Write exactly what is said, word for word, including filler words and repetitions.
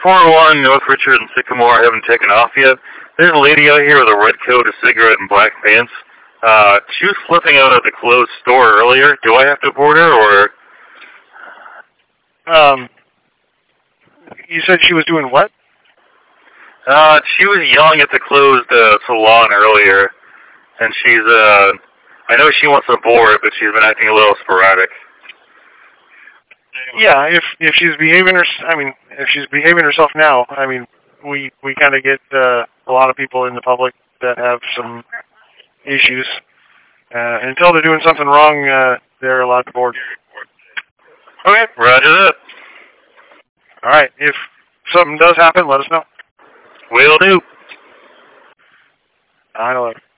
four oh one North Richard and Sycamore haven't taken off yet. There's a lady out here with a red coat, a cigarette, and black pants. Uh, she was flipping out at the closed store earlier. Do I have to board her, or? Um, you said she was doing what? Uh, she was yelling at the closed uh, salon earlier, and she's, uh, I know she wants to board, but she's been acting a little sporadic. Yeah, if if she's behaving her, I mean, if she's behaving herself now, I mean, we we kind of get uh, a lot of people in the public that have some issues. Uh, until they're doing something wrong, uh, they're allowed to board. Okay, roger that. All right, if something does happen, let us know. Will do. nine eleven.